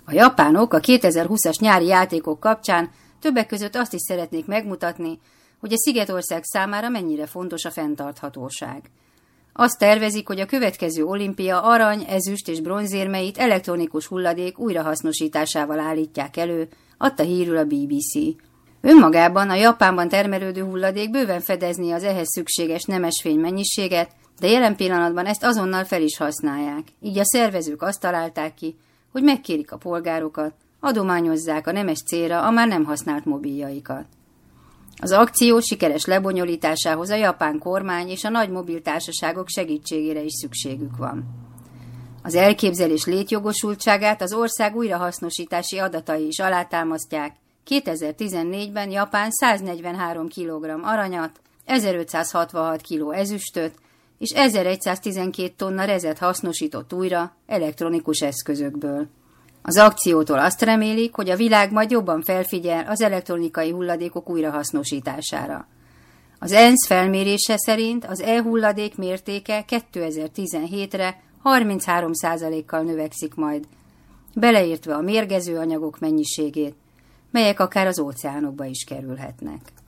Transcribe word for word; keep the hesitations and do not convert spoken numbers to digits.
A japánok a kétezer-húszas nyári játékok kapcsán többek között azt is szeretnék megmutatni, hogy a Szigetország számára mennyire fontos a fenntarthatóság. Azt tervezik, hogy a következő olimpia arany, ezüst és bronzérmeit elektronikus hulladék újrahasznosításával állítják elő, adta hírül a bé bé cé. Önmagában a Japánban termelődő hulladék bőven fedezni az ehhez szükséges nemesfény mennyiséget, de jelen pillanatban ezt azonnal fel is használják. Így a szervezők azt találták ki, hogy megkérik a polgárokat, adományozzák a nemes célra a már nem használt mobiljaikat. Az akció sikeres lebonyolításához a japán kormány és a nagy mobiltársaságok segítségére is szükségük van. Az elképzelés létjogosultságát az ország újrahasznosítási adatai is alátámasztják. kétezer-tizennégyben Japán száznegyvenhárom kilogramm aranyat, ezerötszázhatvanhat kiló ezüstöt és ezerszáztizenkét tonna rezet hasznosított újra elektronikus eszközökből. Az akciótól azt remélik, hogy a világ majd jobban felfigyel az elektronikai hulladékok újrahasznosítására. Az ENSZ felmérése szerint az e-hulladék mértéke kétezer-tizenhétre harminchárom százalékkal növekszik majd, beleértve a mérgező anyagok mennyiségét, melyek akár az óceánokba is kerülhetnek.